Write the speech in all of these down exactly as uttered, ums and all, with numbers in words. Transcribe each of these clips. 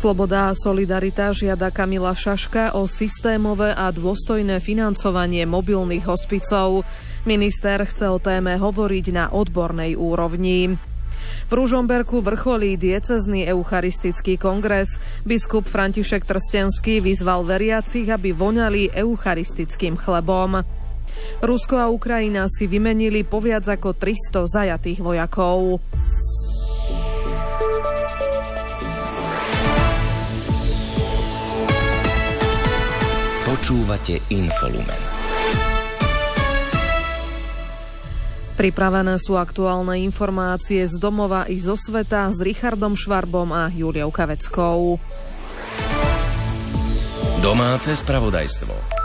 Sloboda a solidarita žiada Kamila Šaška o systémové a dôstojné financovanie mobilných hospicov. Minister chce o téme hovoriť na odbornej úrovni. V Ružomberku vrcholí diecézny eucharistický kongres. Biskup František Trstenský vyzval veriacich, aby voňali eucharistickým chlebom. Rusko a Ukrajina si vymenili po viac ako tristo zajatých vojakov. Počúvate Infolumen. Pripravené sú aktuálne informácie z domova i zo sveta s Richardom Švarbom a Juliou Kaveckou. Domáce spravodajstvo.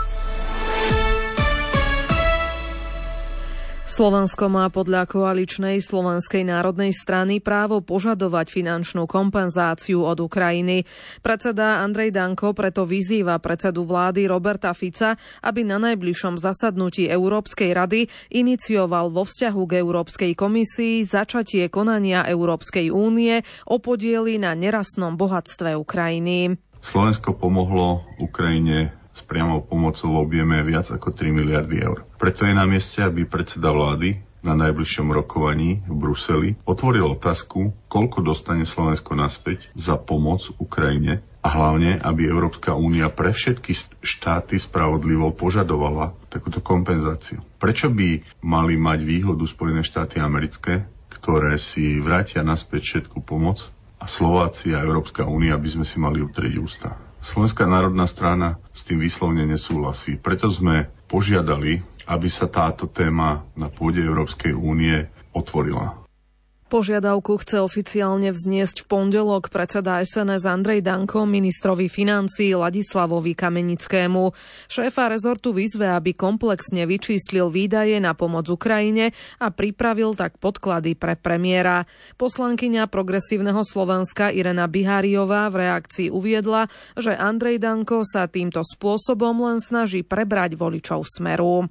Slovensko má podľa koaličnej Slovenskej národnej strany právo požadovať finančnú kompenzáciu od Ukrajiny. Predseda Andrej Danko preto vyzýva predsedu vlády Roberta Fica, aby na najbližšom zasadnutí Európskej rady inicioval vo vzťahu k Európskej komisii začatie konania Európskej únie o podieli na nerastnom bohatstve Ukrajiny. Slovensko pomohlo Ukrajine s priamou pomocou v objeme viac ako tri miliardy eur. Preto je na mieste, aby predseda vlády na najbližšom rokovaní v Bruseli otvoril otázku, koľko dostane Slovensko naspäť za pomoc Ukrajine a hlavne, aby Európska únia pre všetky štáty spravodlivo požadovala takúto kompenzáciu. Prečo by mali mať výhodu Spojené štáty americké, ktoré si vrátia naspäť všetku pomoc, a Slováci a Európska únia by sme si mali utrieť ústa? Slovenská národná strana s tým výslovne nesúhlasí. Preto sme požiadali, aby sa táto téma na pôde Európskej únie otvorila. Požiadavku chce oficiálne vzniesť v pondelok predseda es en es Andrej Danko ministrovi financií Ladislavovi Kamenickému. Šéfa rezortu vyzve, aby komplexne vyčíslil výdaje na pomoc Ukrajine a pripravil tak podklady pre premiéra. Poslankyňa Progresívneho Slovenska Irena Biháriová v reakcii uviedla, že Andrej Danko sa týmto spôsobom len snaží prebrať voličov Smeru.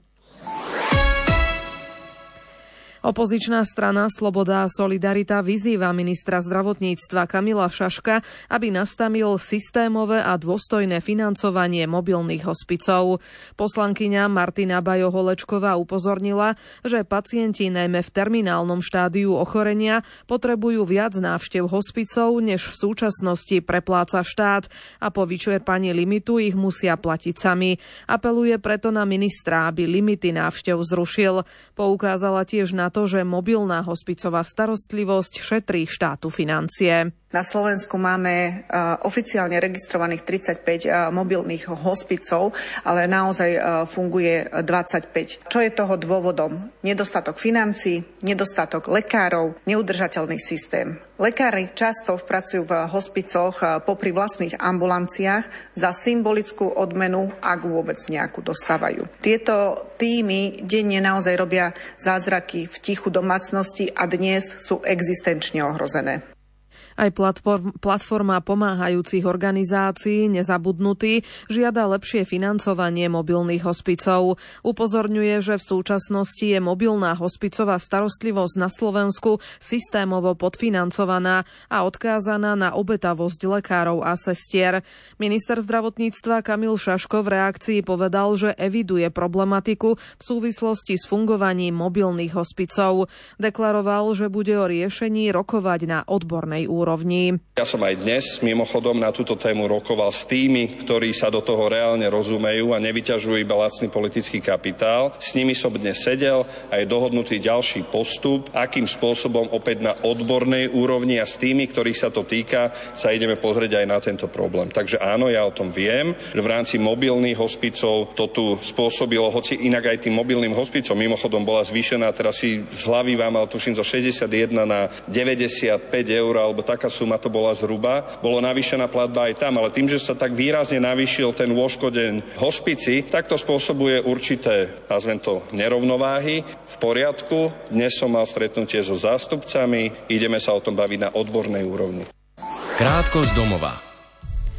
Opozičná strana Sloboda a solidarita vyzýva ministra zdravotníctva Kamila Šaška, aby nastavil systémové a dôstojné financovanie mobilných hospicov. Poslankyňa Martina Bajo-Holečková upozornila, že pacienti najmä v terminálnom štádiu ochorenia potrebujú viac návštev hospicov, než v súčasnosti prepláca štát a po vyčerpaní limitu ich musia platiť sami. Apeluje preto na ministra, aby limity návštev zrušil. Poukázala tiež na to, že mobilná hospicová starostlivosť šetrí štátu financie. Na Slovensku máme uh, oficiálne registrovaných tridsaťpäť uh, mobilných hospicov, ale naozaj uh, funguje dvadsaťpäť. Čo je toho dôvodom? Nedostatok financií, nedostatok lekárov, neudržateľný systém. Lekári často pracujú v hospicoch uh, popri vlastných ambulanciách za symbolickú odmenu, ak vôbec nejakú dostávajú. Tieto týmy denne naozaj robia zázraky v tichu domácnosti a dnes sú existenčne ohrozené. Aj platforma pomáhajúcich organizácií Nezabudnutí žiada lepšie financovanie mobilných hospicov. Upozorňuje, že v súčasnosti je mobilná hospicová starostlivosť na Slovensku systémovo podfinancovaná a odkázaná na obetavosť lekárov a sestier. Minister zdravotníctva Kamil Šaško v reakcii povedal, že eviduje problematiku v súvislosti s fungovaním mobilných hospicov. Deklaroval, že bude o riešení rokovať na odbornej úrovni. Ja som aj dnes mimochodom na túto tému rokoval s tými, ktorí sa do toho reálne rozumejú a nevyťažujú iba lacný politický kapitál. S nimi som dnes sedel a je dohodnutý ďalší postup, akým spôsobom opäť na odbornej úrovni a s tými, ktorých sa to týka, sa ideme pozrieť aj na tento problém. Takže áno, ja o tom viem, že v rámci mobilných hospicov to tu spôsobilo, hoci inak aj tým mobilným hospicom mimochodom bola zvýšená, teraz si z hlavy vám, ale tuším zo šesťdesiatjeden na deväťdesiatpäť eur alebo tak. Taká suma to bola zhruba. Bolo navýšená platba aj tam, ale tým, že sa tak výrazne navýšil ten lôžkodeň hospici, tak to spôsobuje určité, nazvem to, nerovnováhy. V poriadku, dnes som mal stretnutie so zástupcami, ideme sa o tom baviť na odbornej úrovni. Krátko z domova.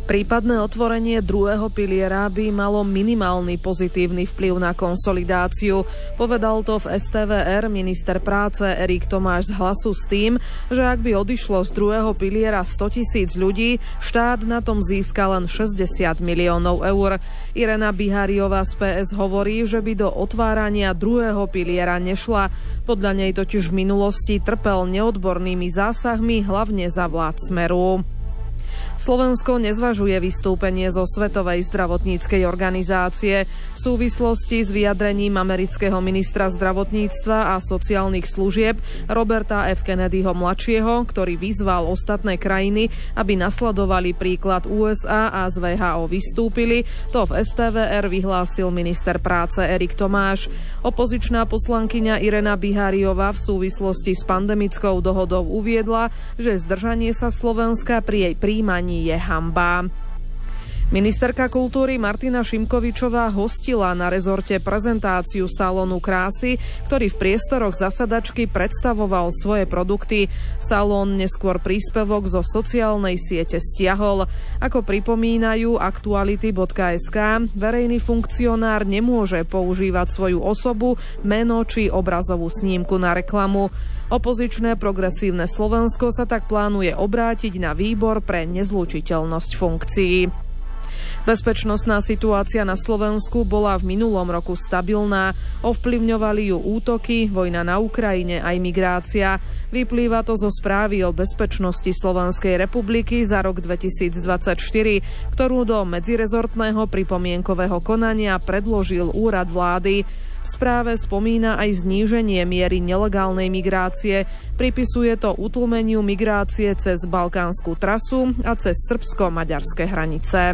Prípadné otvorenie druhého piliera by malo minimálny pozitívny vplyv na konsolidáciu. Povedal to v es té vé er minister práce Erik Tomáš z Hlasu s tým, že ak by odišlo z druhého piliera stotisíc ľudí, štát na tom získa len šesťdesiat miliónov eur. Irena Biháriová z pé es hovorí, že by do otvárania druhého piliera nešla. Podľa nej totiž v minulosti trpel neodbornými zásahmi, hlavne za vlád Smeru. Slovensko nezvažuje vystúpenie zo Svetovej zdravotníckej organizácie. V súvislosti s vyjadrením amerického ministra zdravotníctva a sociálnych služieb Roberta F. Kennedyho mladšieho, ktorý vyzval ostatné krajiny, aby nasledovali príklad ú es á a z vé há ó vystúpili, to v es té vé er vyhlásil minister práce Erik Tomáš. Opozičná poslankyňa Irena Biháriová v súvislosti s pandemickou dohodou uviedla, že zdržanie sa Slovenska pri jej príjmaní je hanba. Ministerka kultúry Martina Šimkovičová hostila na rezorte prezentáciu salónu krásy, ktorý v priestoroch zasadačky predstavoval svoje produkty. Salón neskôr príspevok zo sociálnej siete stiahol. Ako pripomínajú aktuality bodka es ká, verejný funkcionár nemôže používať svoju osobu, meno či obrazovú snímku na reklamu. Opozičné Progresívne Slovensko sa tak plánuje obrátiť na výbor pre nezlučiteľnosť funkcií. Bezpečnostná situácia na Slovensku bola v minulom roku stabilná. Ovplyvňovali ju útoky, vojna na Ukrajine aj migrácia. Vyplýva to zo správy o bezpečnosti Slovenskej republiky za rok dvetisícdvadsaťštyri, ktorú do medzirezortného pripomienkového konania predložil úrad vlády. V správe spomína aj zníženie miery nelegálnej migrácie. Pripisuje to utlmeniu migrácie cez balkánsku trasu a cez srbsko-maďarské hranice.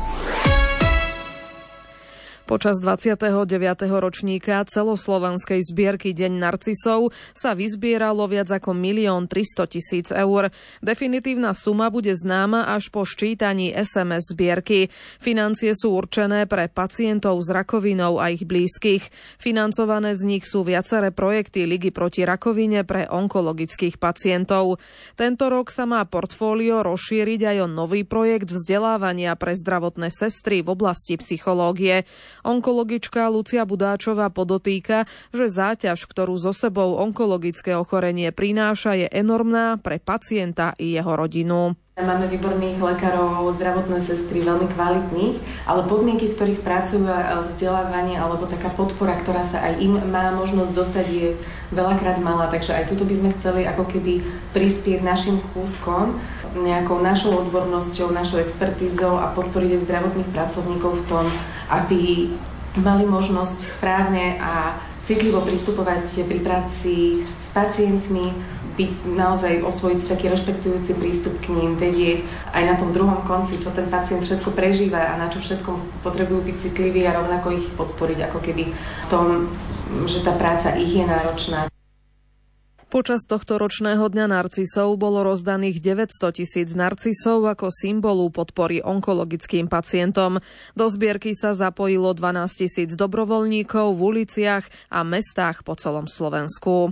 Počas dvadsiateho deviateho ročníka celoslovenskej zbierky Deň narcisov sa vyzbieralo viac ako milión tristotisíc eur. Definitívna suma bude známa až po ščítaní es em es zbierky. Financie sú určené pre pacientov s rakovinou a ich blízkych. Financované z nich sú viaceré projekty Ligy proti rakovine pre onkologických pacientov. Tento rok sa má portfólio rozšíriť aj o nový projekt vzdelávania pre zdravotné sestry v oblasti psychológie. Onkologička Lucia Budáčová podotýka, že záťaž, ktorú so sebou onkologické ochorenie prináša, je enormná pre pacienta i jeho rodinu. Máme výborných lekárov, zdravotné sestry, veľmi kvalitných, ale podmienky, v ktorých pracujú, vzdelávanie alebo taká podpora, ktorá sa aj im má možnosť dostať, je veľakrát malá. Takže aj tuto by sme chceli ako keby prispieť našim kúskom, nejakou našou odbornosťou, našou expertízou a podporiť zdravotných pracovníkov v tom, aby mali možnosť správne a citlivo pristupovať pri práci s pacientmi, byť naozaj osvojiť taký rešpektujúci prístup k ním, vedieť aj na tom druhom konci, čo ten pacient všetko prežíva a na čo všetko potrebujú byť citliví a rovnako ich podporiť, ako keby v tom, že tá práca ich je náročná. Počas tohto ročného dňa narcisov bolo rozdaných deväťsto tisíc narcisov ako symbolu podpory onkologickým pacientom. Do zbierky sa zapojilo dvanásť tisíc dobrovoľníkov v uliciach a mestách po celom Slovensku.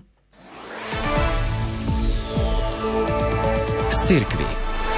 Z cirkvi.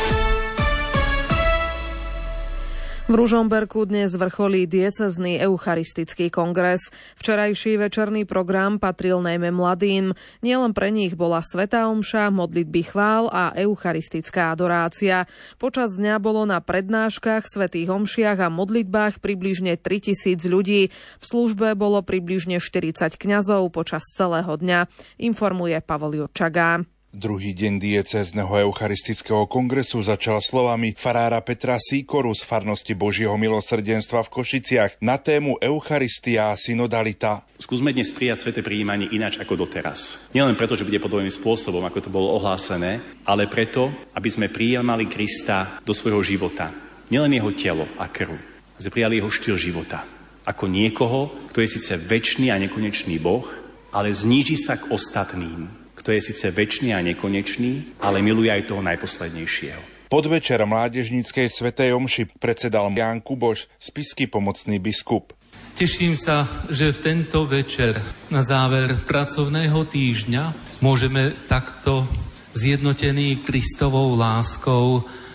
V Ružomberku dnes vrcholí diecézny eucharistický kongres. Včerajší večerný program patril najmä mladým. Nielen pre nich bola svätá omša, modlitby chvál a eucharistická adorácia. Počas dňa bolo na prednáškach, svätých omšiach a modlitbách približne tritisíc ľudí. V službe bolo približne štyridsať kňazov počas celého dňa, informuje Pavol Jurčaga. Druhý deň diecézneho eucharistického kongresu začal slovami farára Petra Síkoru z farnosti Božieho milosrdenstva v Košiciach na tému Eucharistia a synodalita. Skúsme dnes prijať sväté prijímanie ináč ako doteraz. Nielen preto, že bude podobným spôsobom, ako to bolo ohlásené, ale preto, aby sme prijímali Krista do svojho života. Nielen jeho telo a krv, sme prijali jeho štýl života. Ako niekoho, kto je síce večný a nekonečný Boh, ale zníži sa k ostatným. Kto je síce večný a nekonečný, ale miluje aj toho najposlednejšieho. Podvečer mládežníckej svätej omši predsedal Ján Kuboš, spišský pomocný biskup. Teším sa, že v tento večer na záver pracovného týždňa môžeme takto zjednotení Kristovou láskou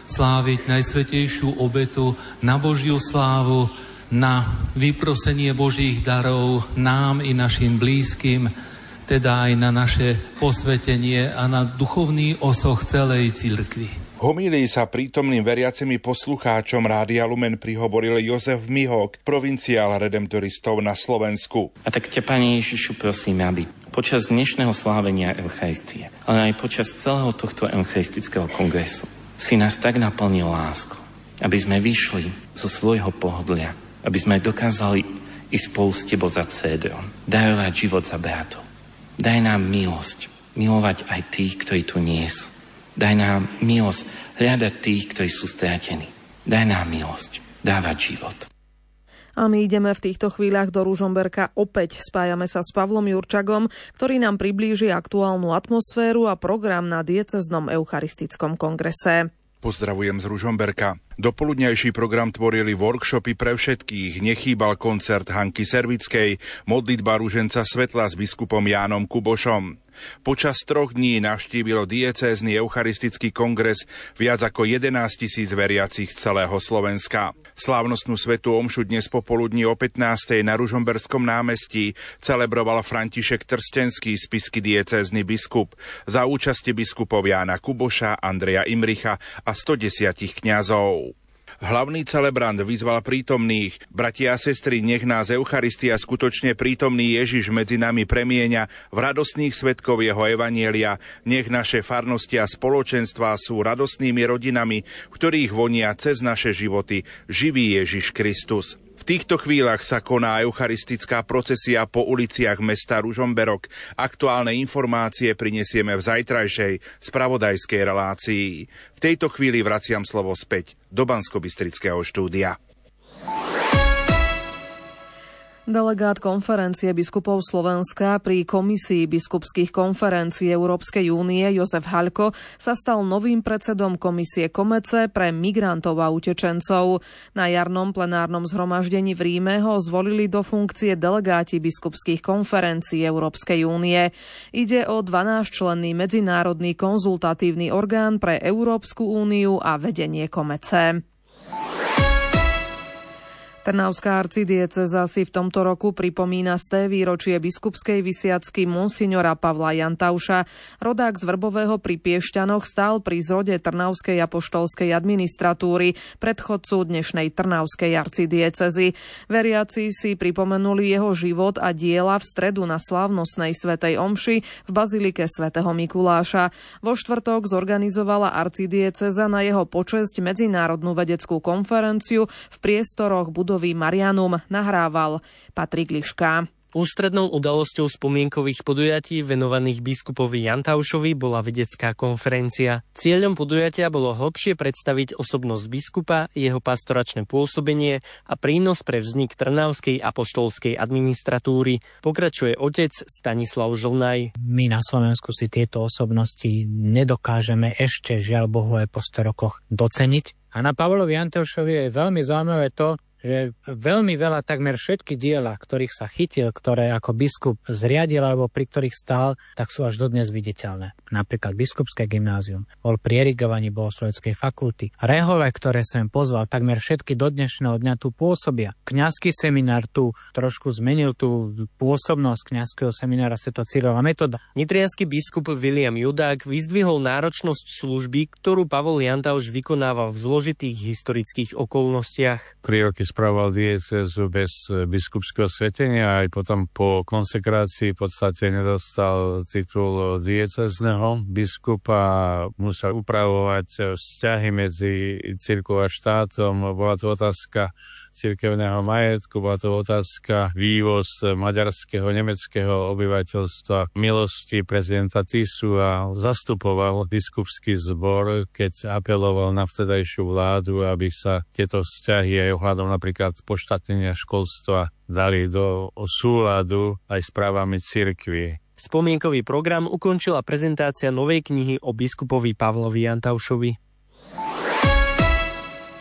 sláviť najsvätejšiu obetu na Božiu slávu, na vyprosenie Božích darov nám i našim blízkym, teda aj na naše posvetenie a na duchovný osoch celej cirkvi. Homílii sa prítomným veriacimi poslucháčom Rádia Lumen prihovoril Jozef Mihok, provinciál redemptoristov na Slovensku. A tak ťa, Pane Ježišu, prosím, aby počas dnešného slávenia Eucharistie, ale aj počas celého tohto eucharistického kongresu si nás tak naplnil láskou, aby sme vyšli zo svojho pohodlia, aby sme dokázali ísť spolu s Tebou za cédrom, darovať život za bratov. Daj nám milosť, milovať aj tých, ktorí tu nie sú. Daj nám milosť hľadať tých, ktorí sú stratení. Daj nám milosť dávať život. A my ideme v týchto chvíľach do Ružomberka opäť. Spájame sa s Pavlom Jurčagom, ktorý nám priblíži aktuálnu atmosféru a program na diecéznom eucharistickom kongrese. Pozdravujem z Ružomberka. Dopoludňajší program tvorili workshopy pre všetkých, nechýbal koncert Hanky Servickej, modlitba ruženca svetla s biskupom Jánom Kubošom. Počas troch dní navštívilo diecézny eucharistický kongres viac ako jedenásť tisíc veriacich celého Slovenska. Slávnostnú svätú omšu dnes popoludní o pätnástej na Ružomberskom námestí celebroval František Trstenský, spišský diecézny biskup, za účasti biskupov Jána Kuboša, Andreja Imricha a stodesať kňazov. Hlavný celebrant vyzval prítomných: bratia a sestry, nech nás Eucharistia, skutočne prítomný Ježiš medzi nami premieňa v radostných svedkov jeho evanjelia. Nech naše farnosti a spoločenstvá sú radostnými rodinami, v ktorých vonia cez naše životy živý Ježiš Kristus. V týchto chvíľach sa koná eucharistická procesia po uliciach mesta Ružomberok. Aktuálne informácie prinesieme v zajtrajšej spravodajskej relácii. V tejto chvíli vraciam slovo späť do Banskobystrického štúdia. Delegát konferencie biskupov Slovenska pri Komisii biskupských konferencií Európskej únie Jozef Haľko sa stal novým predsedom Komisie Komece pre migrantov a utečencov. Na jarnom plenárnom zhromaždení v Ríme ho zvolili do funkcie delegáti biskupských konferencií Európskej únie. Ide o dvanásťčlenný medzinárodný konzultatívny orgán pre Európsku úniu a vedenie Komece. Trnavská arcidiecéza si v tomto roku pripomína sté výročie biskupskej vysviacky monsignora Pavla Jantauša. Rodák z Vrbového pri Piešťanoch stál pri zrode Trnavskej apoštolskej administratúry, predchodcu dnešnej Trnavskej arcidiecézy. Veriaci si pripomenuli jeho život a diela v stredu na slávnostnej svätej omši v bazilike svätého Mikuláša. Vo štvrtok zorganizovala arcidiecéza na jeho počesť medzinárodnú vedeckú konferenciu v priestoroch budovy Marianum, nahrával Patrik Liška. Ústrednou udalosťou spomienkových podujatí venovaných biskupovi Jantaušovi bola vedecká konferencia. Cieľom podujatia bolo hlbšie predstaviť osobnosť biskupa, jeho pastoračné pôsobenie a prínos pre vznik Trnavskej apoštolskej administratúry. Pokračuje otec Stanislav Žlnaj. My na Slovensku si tieto osobnosti nedokážeme ešte, žiaľ Bohu, aj po sto rokoch doceniť. A na Pavlovi Jantaušovi je veľmi zaujímavé to, že veľmi veľa, takmer všetky diela, ktorých sa chytil, ktoré ako biskup zriadil alebo pri ktorých stál, tak sú až dodnes viditeľné. Napríklad biskupské gymnázium, bol pri erigovaní bohosloveckej fakulty. Rehole, ktoré som pozval, takmer všetky do dnešného dňa tu pôsobia. Kňazský seminár tu trošku zmenil tú pôsobnosť kňazského seminára Svätého Cyrila Metoda. Nitriansky biskup William Judák vyzdvihol náročnosť služby, ktorú Pavol Jantauš vykonával v zložitých historických okolnostiach. Tri roky spravoval diecézu bez biskupského svetenia, aj potom po konsekrácii v podstate nedostal titul diecézneho biskupa, musel upravovať vzťahy medzi cirkvou a štátom. Bola to otázka cirkevného majetku, bola to otázka vývoz maďarského, nemeckého obyvateľstva, milosti prezidenta Tisu a zastupoval biskupský zbor, keď apeloval na vtedajšiu vládu, aby sa tieto vzťahy aj ohľadom napríklad poštátnenia školstva dali do súladu aj s právami cirkvi. Spomienkový program ukončila prezentácia novej knihy o biskupovi Pavlovi Jantaušovi. V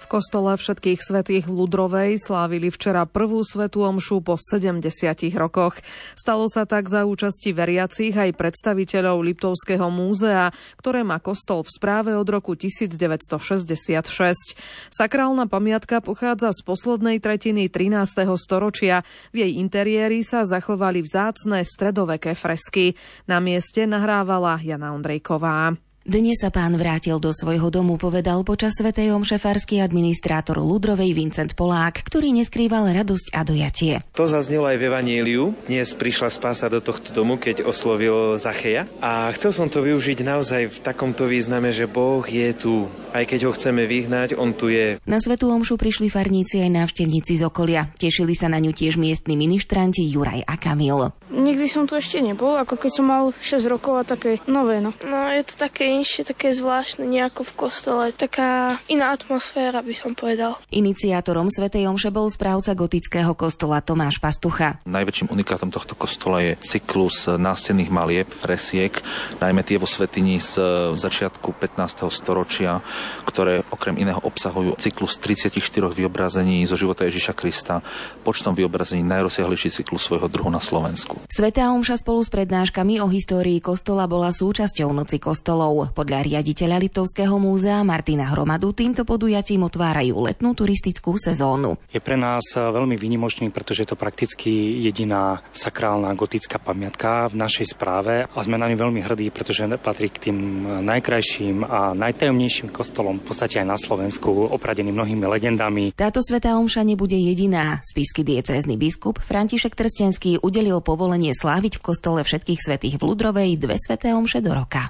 V kostole Všetkých svätých v Ludrovej slávili včera prvú svätú omšu po sedemdesiatich rokoch. Stalo sa tak za účasti veriacich aj predstaviteľov Liptovského múzea, ktoré má kostol v správe od roku devätnásťstošesťdesiatšesť. Sakrálna pamiatka pochádza z poslednej tretiny trinásteho storočia. V jej interiéri sa zachovali vzácne stredoveké fresky. Na mieste nahrávala Jana Ondrejková. Dnes sa pán vrátil do svojho domu, povedal počas svätej omše farský administrátor Ludrovej Vincent Polák, ktorý neskrýval radosť a dojatie. To zaznelo aj v evaníliu. Dnes prišla spása do tohto domu, keď oslovil Zacheja. A chcel som to využiť naozaj v takomto význame, že Boh je tu. Aj keď ho chceme vyhnať, on tu je. Na svätú omšu prišli farníci aj návštevníci z okolia. Tešili sa na ňu tiež miestni ministranti Juraj a Kamil. Nikdy som tu ešte nebol, ako keď som mal šesť rokov a také nové. No, no je to také inšie, také zvláštne, nejako v kostole. Taká iná atmosféra, by som povedal. Iniciátorom svätej omše bol správca gotického kostola Tomáš Pastucha. Najväčším unikátom tohto kostola je cyklus nástenných malieb, fresiek, najmä tie vo svätyni z začiatku pätnásteho storočia, ktoré okrem iného obsahujú cyklus tridsaťštyri vyobrazení zo života Ježiša Krista, počtom vyobrazení najrozsiahlejší cyklus svojho druhu na Slovensku. Svätá omša spolu s prednáškami o histórii kostola bola súčasťou Noci kostolov. Podľa riaditeľa Liptovského múzea Martina Hromadu týmto podujatím otvárajú letnú turistickú sezónu. Je pre nás veľmi výnimočný, pretože je to prakticky jediná sakrálna gotická pamiatka v našej správe a sme na ňu veľmi hrdí, pretože patrí k tým najkrajším a najtajomnejším kostolom v podstate aj na Slovensku, opradený mnohými legendami. Táto svätá omša nebude jediná. Spišský diecézny biskup František Trstenský udelil povolenie sláviť v kostole Všetkých svätých v Ludrovej dve sväté omše do roka.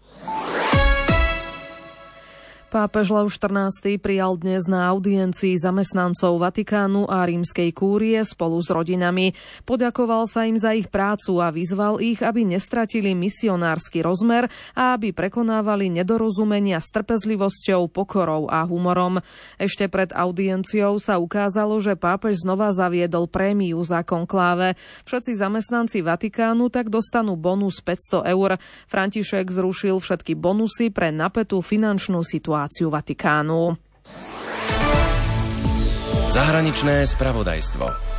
Pápež Lev štrnásty prijal dnes na audiencii zamestnancov Vatikánu a rímskej kúrie spolu s rodinami. Poďakoval sa im za ich prácu a vyzval ich, aby nestratili misionársky rozmer a aby prekonávali nedorozumenia s trpezlivosťou, pokorou a humorom. Ešte pred audienciou sa ukázalo, že pápež znova zaviedol prémiu za konkláve. Všetci zamestnanci Vatikánu tak dostanú bonus päťsto eur. František zrušil všetky bonusy pre napätú finančnú situáciu Vatikánu. Zahraničné spravodajstvo.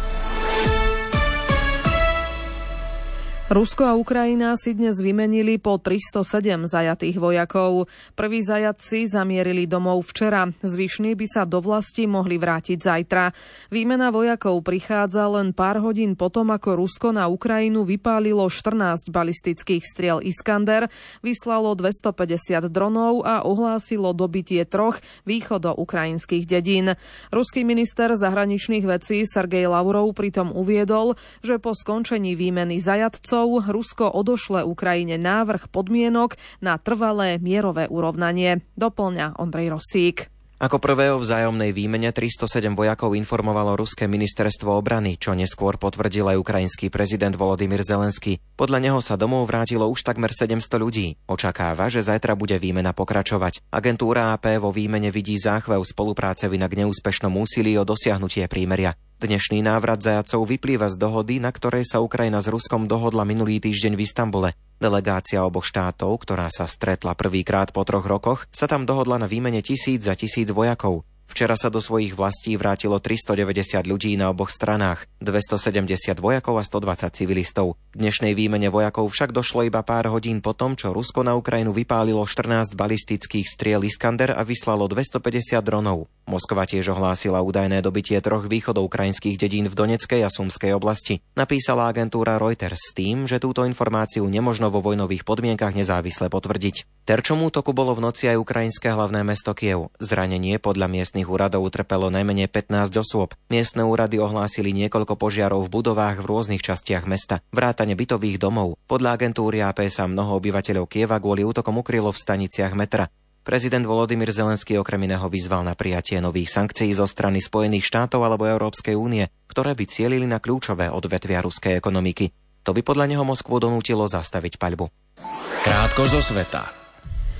Rusko a Ukrajina si dnes vymenili po tristosedem zajatých vojakov. Prví zajatci zamierili domov včera. Zvyšní by sa do vlasti mohli vrátiť zajtra. Výmena vojakov prichádza len pár hodín potom, ako Rusko na Ukrajinu vypálilo štrnásť balistických striel Iskander, vyslalo dvestopäťdesiat dronov a ohlásilo dobitie troch východoukrajinských dedín. Ruský minister zahraničných vecí Sergej Lavrov pritom uviedol, že po skončení výmeny zajatcov Rusko odošle Ukrajine návrh podmienok na trvalé mierové urovnanie. Doplňa Ondrej Rosík. Ako prvé o vzájomnej výmene tristosedem vojakov informovalo ruské ministerstvo obrany, čo neskôr potvrdil aj ukrajinský prezident Volodymyr Zelenský. Podľa neho sa domov vrátilo už takmer sedemsto ľudí. Očakáva, že zajtra bude výmena pokračovať. Agentúra á pé vo výmene vidí záchvev spolupráce vina k neúspešnom úsilí o dosiahnutie prímeria. Dnešný návrat zajatcov vyplýva z dohody, na ktorej sa Ukrajina s Ruskom dohodla minulý týždeň v Istanbule. Delegácia oboch štátov, ktorá sa stretla prvýkrát po troch rokoch, sa tam dohodla na výmene tisíc za tisíc vojakov. Včera sa do svojich vlastí vrátilo tristodeväťdesiat ľudí na oboch stranách, dvestosedemdesiat vojakov a stodvadsať civilistov. K dnešnej výmene vojakov však došlo iba pár hodín po tom, čo Rusko na Ukrajinu vypálilo štrnásť balistických striel Iskander a vyslalo dvestopäťdesiat dronov. Moskva tiež ohlásila údajné dobitie troch východoukrajinských dedín v Donetskej a Sumskej oblasti. Napísala agentúra Reuters s tým, že túto informáciu nemožno vo vojnových podmienkach nezávisle potvrdiť. Terčom útoku bolo v noci aj ukrajinské hlavné mesto Kyjev. Zranenie podľa miestnych úradov utrpelo najmenej pätnásť osôb. Miestne úrady ohlásili niekoľko požiarov v budovách v rôznych častiach mesta, vrátane bytových domov. Podľa agentúry á pé sa mnoho obyvateľov Kyjeva kvôli útokom ukrylo v staniciach metra. Prezident Volodymyr Zelenský okrem iného vyzval na prijatie nových sankcií zo strany Spojených štátov alebo Európskej únie, ktoré by cielili na kľúčové odvetvia ruskej ekonomiky. To by podľa neho Moskvu donútilo zastaviť paľbu. Krátko zo sveta. V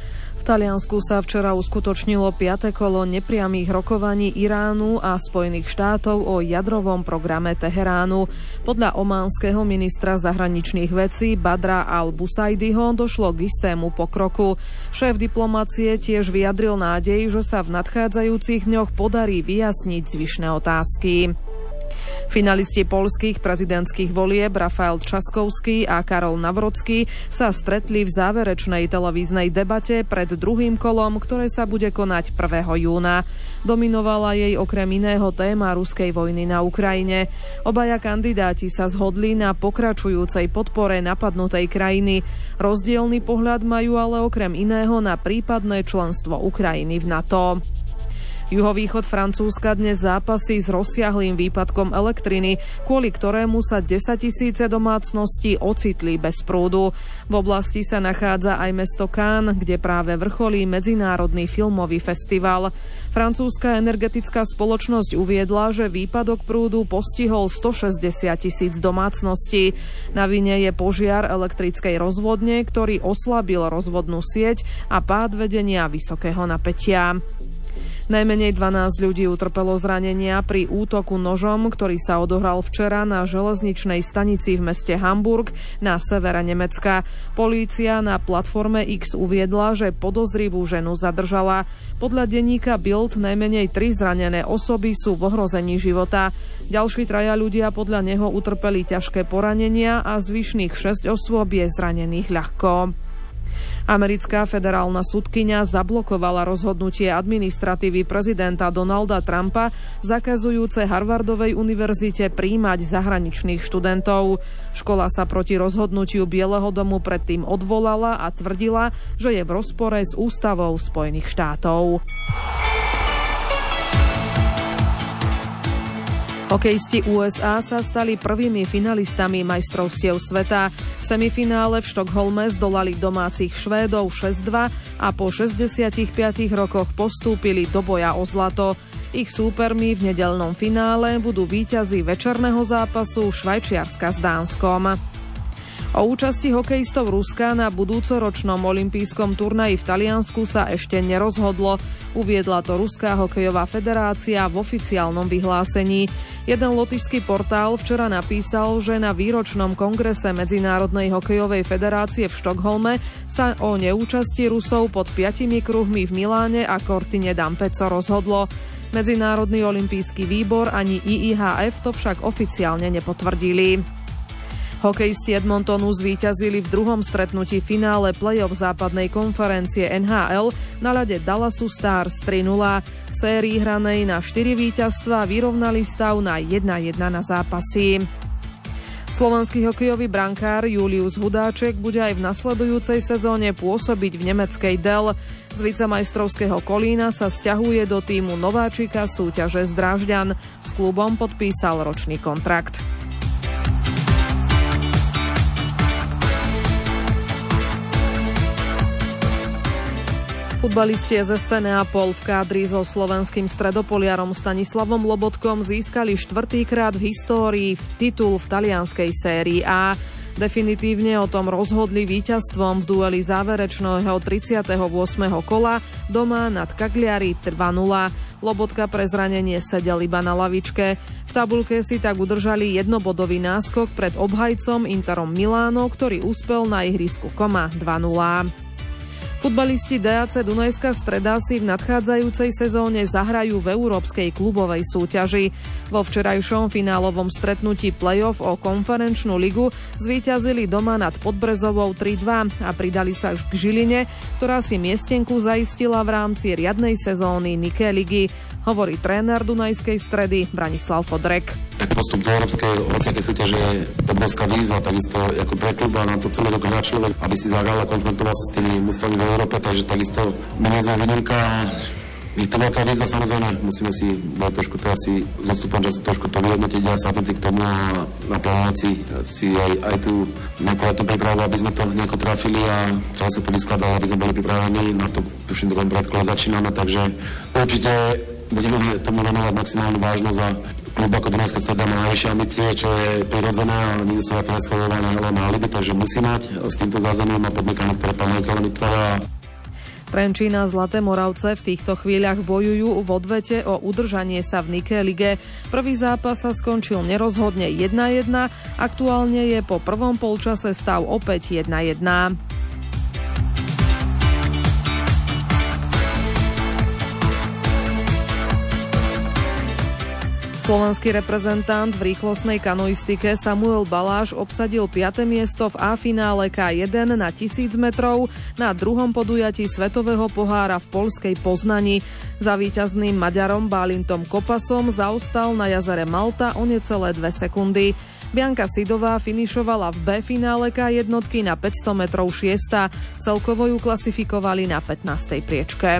Taliansku sa včera uskutočnilo piate kolo nepriamých rokovaní Iránu a Spojených štátov o jadrovom programe Teheránu. Podľa ománskeho ministra zahraničných vecí Badra al-Busajdiho došlo k istému pokroku. Šéf diplomacie tiež vyjadril nádej, že sa v nadchádzajúcich dňoch podarí vyjasniť zvyšné otázky. Finalisti poľských prezidentských volieb Rafael Trzaskowski a Karol Nawrocki sa stretli v záverečnej televíznej debate pred druhým kolom, ktoré sa bude konať prvého júna. Dominovala jej okrem iného téma ruskej vojny na Ukrajine. Obaja kandidáti sa zhodli na pokračujúcej podpore napadnutej krajiny. Rozdielny pohľad majú ale okrem iného na prípadné členstvo Ukrajiny v NATO. Juhovýchod Francúzska dnes zápasí s rozsiahlým výpadkom elektriny, kvôli ktorému sa desaťtisíce domácností ocitli bez prúdu. V oblasti sa nachádza aj mesto Cannes, kde práve vrcholí medzinárodný filmový festival. Francúzska energetická spoločnosť uviedla, že výpadok prúdu postihol stošesťdesiat tisíc domácností. Na vine je požiar elektrickej rozvodne, ktorý oslabil rozvodnú sieť a pád vedenia vysokého napätia. Najmenej dvanásť ľudí utrpelo zranenia pri útoku nožom, ktorý sa odohral včera na železničnej stanici v meste Hamburg na severe Nemecka. Polícia na platforme X uviedla, že podozrivú ženu zadržala. Podľa denníka Bild najmenej tri zranené osoby sú v ohrození života. Ďalší traja ľudia podľa neho utrpeli ťažké poranenia a zvyšných šesť osôb je zranených ľahko. Americká federálna sudkyňa zablokovala rozhodnutie administratívy prezidenta Donalda Trumpa zakazujúce Harvardovej univerzite prijímať zahraničných študentov. Škola sa proti rozhodnutiu Bieleho domu predtým odvolala a tvrdila, že je v rozpore s ústavou Spojených štátov. Hokejisti U S A sa stali prvými finalistami majstrovstiev sveta. V semifinále v Štokholme zdolali domácich Švédov šesť dva a po šesťdesiatich piatich rokoch postúpili do boja o zlato. Ich súpermi v nedeľnom finále budú víťazi večerného zápasu Švajčiarska s Dánskom. O účasti hokejistov Ruska na budúcoročnom olympijskom turnaji v Taliansku sa ešte nerozhodlo. Uviedla to Ruská hokejová federácia v oficiálnom vyhlásení. Jeden lotyšský portál včera napísal, že na výročnom kongrese Medzinárodnej hokejovej federácie v Štokholme sa o neúčasti Rusov pod piatimi kruhmi v Miláne a Cortine d'Ampezzo rozhodlo. Medzinárodný olympijský výbor ani I I H F to však oficiálne nepotvrdili. Hokejisti Edmontonu zvíťazili v druhom stretnutí finále play-off západnej konferencie N H L na ľade Dallasu Stars tri nula. V sérii hranej na štyri víťazstvá vyrovnali stav na jedna jedna na zápasy. Slovenský hokejový brankár Julius Hudáček bude aj v nasledujúcej sezóne pôsobiť v nemeckej Dell. Z vicemajstrovského Kolína sa sťahuje do týmu nováčika súťaže z Drážďan. S klubom podpísal ročný kontrakt. Futbalisti es es cé Neapol v kádri so slovenským stredopoliarom Stanislavom Lobotkom získali štvrtýkrát v histórii titul v talianskej sérii A. Definitívne o tom rozhodli víťazstvom v dueli záverečného tridsiateho ôsmeho kola doma nad Cagliari dva nula. Lobotka pre zranenie sedel iba na lavičke. V tabuľke si tak udržali jednobodový náskok pred obhajcom Interom Miláno, ktorý uspel na ihrisku Koma dva nula. Futbalisti dé á cé Dunajská Streda si v nadchádzajúcej sezóne zahrajú v európskej klubovej súťaži. Vo včerajšom finálovom stretnutí play-off o konferenčnú ligu zvíťazili doma nad Podbrezovou tri dva a pridali sa k Žiline, ktorá si miestenku zaistila v rámci riadnej sezóny Nike ligy, hovorí tréner Dunajskej Stredy Branislav Fodrek. Tak postup do európskej hociakej súťaže je obrovská výzva, takisto ako pre klub a na to celý rok hrá človek, aby si zahral a konfrontoval sa s tými mústvami v Európe, takže takisto my nie sme výnimka. Je to veľká výzva, samozrejme, musíme si dať trošku to asi s odstupom času trošku to vyhodnotiť a sadnúť si k tomu a naplánovať si, si aj, aj tú nejakú letnú prípravu, aby sme to nejako trafili a celé sa to vyskladalo, aby sme boli pripravení. Na to tuším druhom predkole začíname, takže určite budeme tomu venovať maximálnu vážnosť a klub ako Dunajská Streda má najvyššie ambície, čo je prirodzené, ale nikdy sa na to neschvaľová na alibi, takže musí mať s týmto zázemím a podmienkami, ktoré pán majiteľ vytvára. Trenčín a Zlaté Moravce v týchto chvíľach bojujú v odvete o udržanie sa v Nike lige. Prvý zápas sa skončil nerozhodne jedna jedna, aktuálne je po prvom polčase stav opäť jedna jedna. Slovenský reprezentant v rýchlostnej kanoistike Samuel Baláš obsadil piate miesto v A-finále ká jeden na tisíc metrov na druhom podujatí Svetového pohára v poľskej Poznani. Za víťazným Maďarom Bálintom Kopasom zaostal na jazere Malta o necelé dve sekundy. Bianka Sidová finišovala v B-finále ká jednotky na päťsto metrov šiesta. Celkovo ju klasifikovali na pätnástej priečke.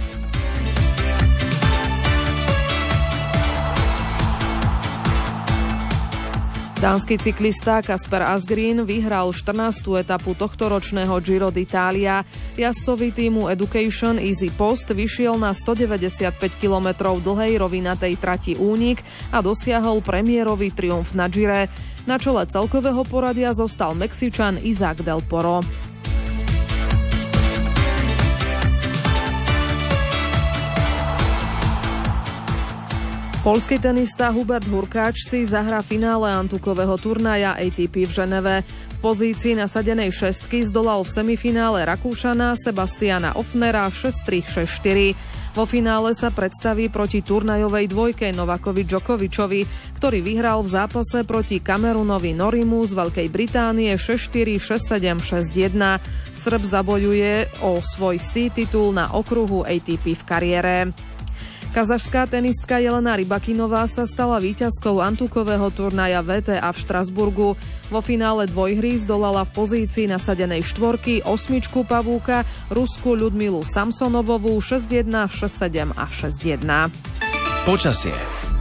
Dánsky cyklista Kasper Asgreen vyhral štrnástu etapu tohtoročného Giro d'Italia. Jazdcovi týmu Education Easy Post vyšiel na stodeväťdesiatpäť kilometrov dlhej rovinatej trati únik a dosiahol premiérový triumf na Gire. Na čele celkového poradia zostal Mexičan Isaac Del Poro. Poľský tenista Hubert Hurkáč si zahrá finále antukového turnaja á té pé v Ženeve. V pozícii nasadenej šestky zdolal v semifinále Rakúšana Sebastiana Ofnera šesť tri šesť štyri. Vo finále sa predstaví proti turnajovej dvojke Novakovi Djokovičovi, ktorý vyhral v zápase proti Kamerunovi Norimu z Veľkej Británie šesť štyri šesť sedem šesť jeden. Srb zabojuje o svoj stý titul na okruhu á té pé v kariére. Kazašská tenistka Jelena Rybakinová sa stala víťazkou antukového turnaja vé té á v Štrasburgu. Vo finále dvojhry zdolala v pozícii nasadenej štvorky osmičku pavúka Rusku Ľudmilu Samsonovovú šesť jeden, šesť sedem a šesť jeden. Počasie.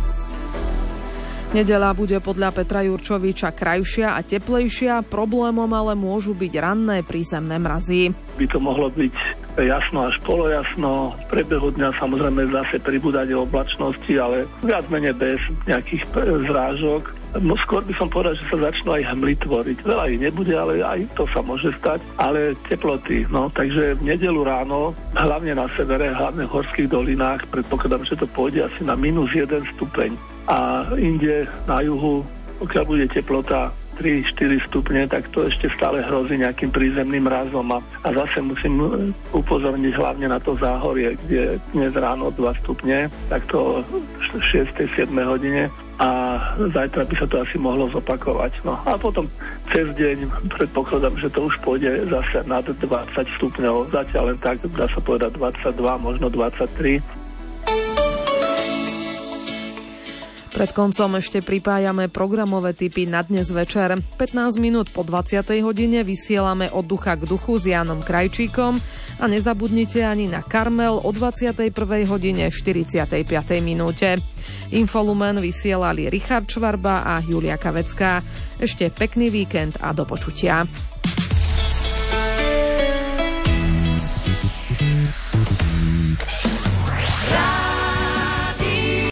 Nedeľa bude podľa Petra Jurčoviča krajšia a teplejšia, problémom ale môžu byť ranné prízemné mrazy. By to mohlo byť jasno až polojasno, v priebehu dňa samozrejme zase pribúdanie oblačnosti, ale viac menej bez nejakých zrážok. No, skôr by som povedal, že sa začnú aj hmly tvoriť. Veľa ich nebude, ale aj to sa môže stať. Ale teploty, no, takže v nedeľu ráno, hlavne na severe, hlavne v horských dolinách, predpokladám, že to pôjde asi na minus jeden stupeň. A inde na juhu, pokiaľ bude teplota tri štyri stupne, tak to ešte stále hrozí nejakým prízemným mrazom. A, a zase musím upozorniť hlavne na to záhorie, kde dnes ráno dva stupne, tak to v šiestej siedmej hodine a zajtra by sa to asi mohlo zopakovať. No a potom cez deň predpokladám, že to už pôjde zase nad dvadsať stupňov. Zatiaľ len tak, dá sa povedať dvadsaťdva, možno dvadsaťtri. Pred koncom ešte pripájame programové tipy na dnes večer. pätnásť minút po dvadsiatej hodine vysielame Od ducha k duchu s Jánom Krajčíkom a nezabudnite ani na Karmel o dvadsiatej prvej hodine štyridsiatej piatej minúte. Infolumen vysielali Richard Švarba a Julia Kavecká. Ešte pekný víkend a do počutia.